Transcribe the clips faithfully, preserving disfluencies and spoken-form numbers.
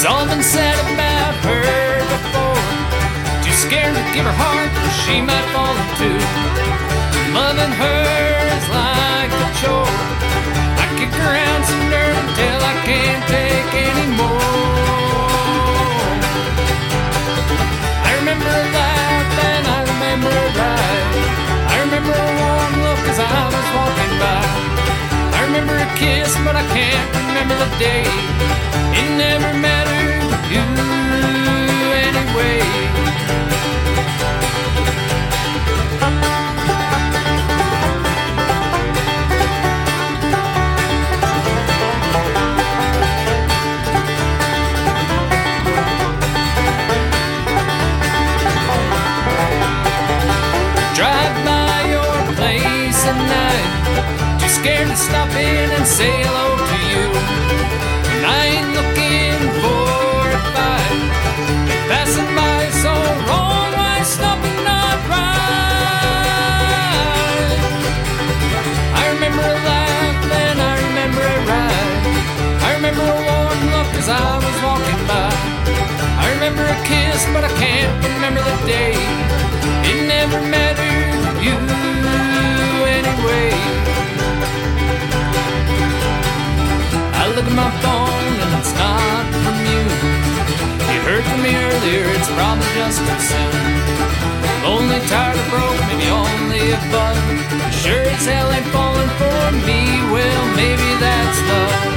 all been said about her before. Too scared to give her heart, she might fall into. Loving her is like a chore. I kick around some dirt until I can't take anymore. I remember her laugh and I remember her ride. I remember her warm look as I was walking by. I remember her kiss, but I can't remember the day. It never mattered to you anyway. Drive by your place at night, too scared to stop in and say hello to you. And I ain't looking for a fight, passing by so wrong, why stop and not ride? I remember a laugh and I remember a ride. I remember a warm look as I was walking by. I remember a kiss, but I can't remember the day. It never mattered to you anyway. I look at my phone and it's not from you. You heard from me earlier, it's probably just too soon. Lonely, tired, or broke, maybe only a bug. Sure as hell ain't falling for me. Well, maybe that's love.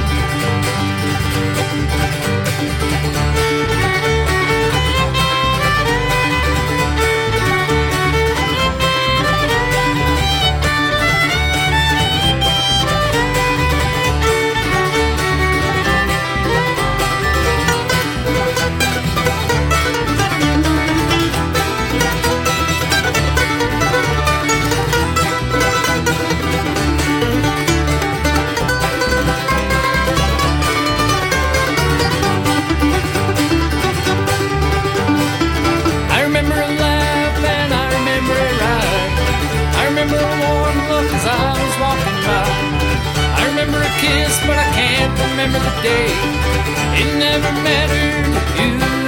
Kiss, but I can't remember the day. It never mattered to you.